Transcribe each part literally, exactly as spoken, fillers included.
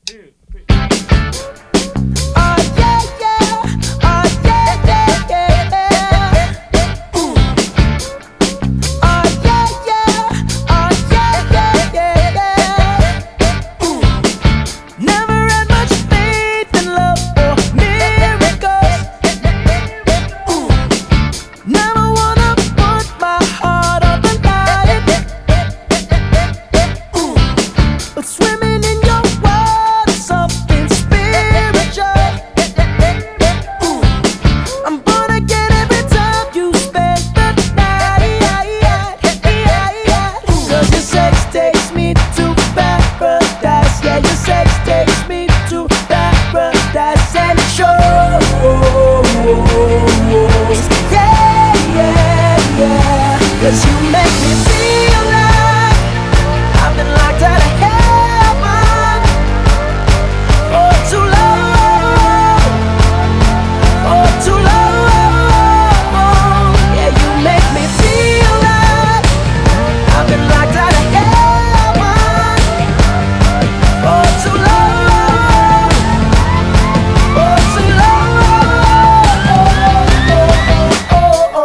two, three. Oh yeah, yeah, oh yeah, yeah, yeah. Ooh. Oh yeah, yeah, oh yeah, yeah, yeah, yeah. Ooh. Never had much faith in love or miracles. Ooh. Never wanna put my heart on the line. Ooh. But swimming in your world is something spiritual. Ooh. I'm born again every time you spend the night. Cause your sex takes me to paradise. Yeah, your sex takes me to paradise. And it shows. Yeah, yeah, yeah. Cause you make me feel like I've been locked out of heaven for too long, for too long. Yeah, you make me feel like I've been locked out of heaven for too long, for too long. Oh,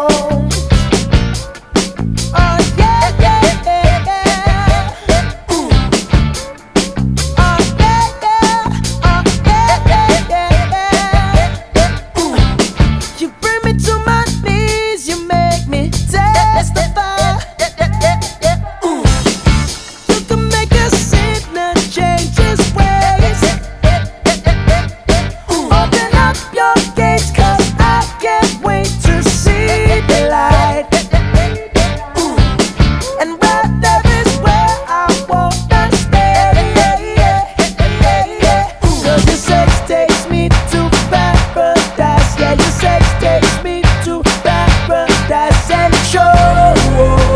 yeah, yeah, yeah, yeah. Ooh. Oh yeah, yeah, oh yeah, yeah, yeah, yeah. Ooh. You bring me to my knees, you make me testify. Ooh. You can make a sinner change his ways. Ooh. Open up your gates, cause I can't wait to see the light. Ooh. And right there is where I wanna stay. Cause your sex takes me to paradise. Yeah, your sex takes me to paradise. And it shows.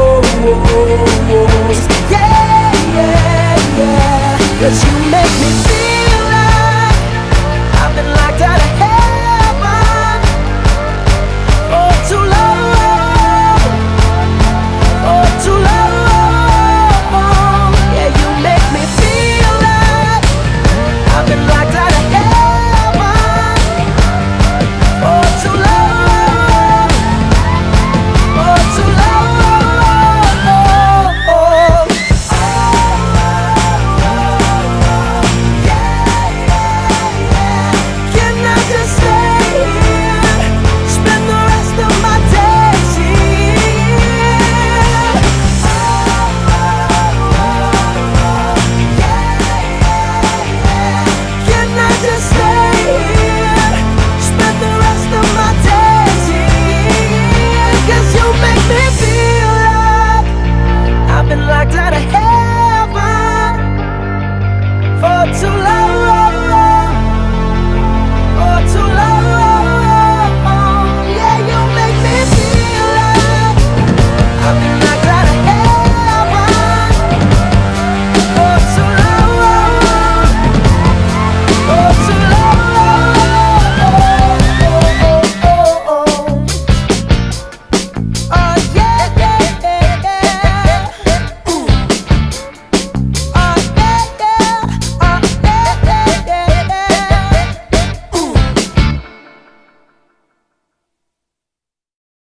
Yeah, yeah, yeah. Cause you make me feel